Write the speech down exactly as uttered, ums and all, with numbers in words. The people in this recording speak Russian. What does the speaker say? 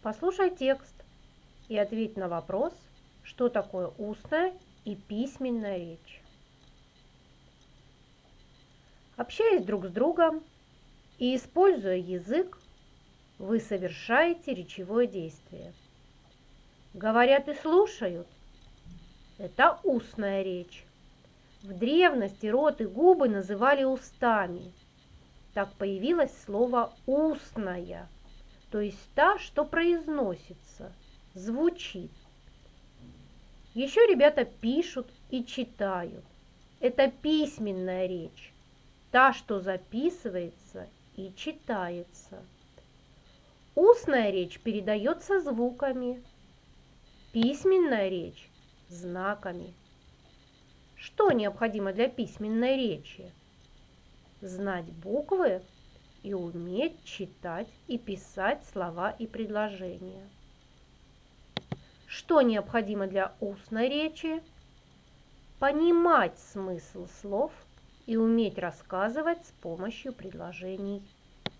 Послушай текст и ответь на вопрос, что такое устная и письменная речь. Общаясь друг с другом и используя язык, вы совершаете речевое действие. Говорят и слушают – это устная речь. В древности рот и губы называли устами. Так появилось слово «устная», то есть та, что произносится, звучит. Еще ребята пишут и читают. Это письменная речь, та, что записывается и читается. Устная речь передается звуками, письменная речь – знаками. Что необходимо для письменной речи? Знать буквы и уметь читать и писать слова и предложения. Что необходимо для устной речи? Понимать смысл слов и уметь рассказывать с помощью предложений.